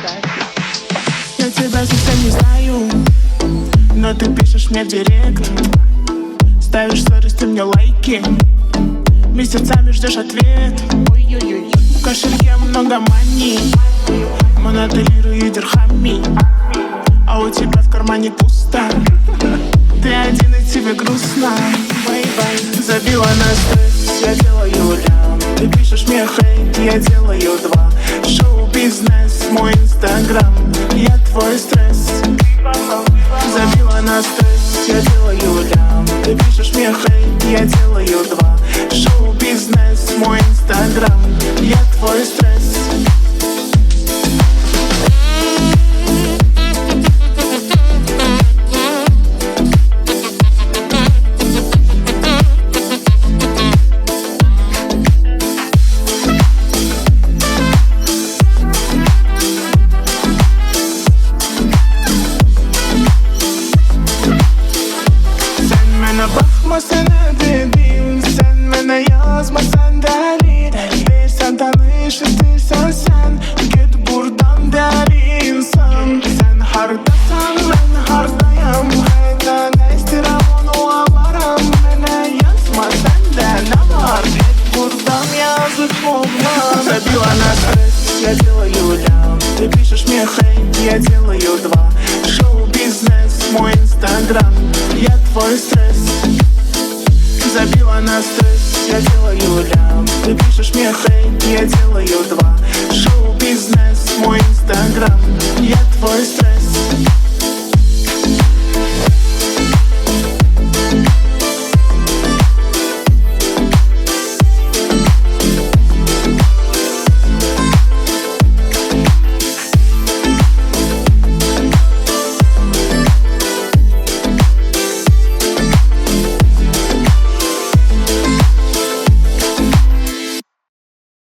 Я тебя совсем не знаю, но ты пишешь мне в директ, ставишь сторис, ты мне лайки, месяцами ждешь ответ. В кошельке много мани, монотелирую дирхами, а у тебя в кармане пусто. Ты один и тебе грустно. Бай-бай. Забила на стресс, я делаю лям. Ты пишешь мне хейт, я делаю два. Шоу-бизнес, мой инстаграм, я твой стресс. Забила на стресс, я делаю лям. Ты пишешь мне хейт, я делаю два. Шоу-бизнес, мой инстаграм, я твой стресс. Bakmasan ödedim, sen bana yazmasan deli. Değilsen tanıştıysan sen, git buradan deli insan. Sen hardasan ben hardayım, hayda ne isterim onu avaram. Bana yazma sende ne var, git buradan yazık olmaz. Забила на стресс, я делаю лям. Ты пишешь мне хейт, я делаю два. Шоу-бизнес, мой инстаграм, я твой стресс. Забила на стресс, я делаю лям. Ты пишешь мне хейт, я делаю два. Шоу-бизнес, мой инстаграм, я твой стресс.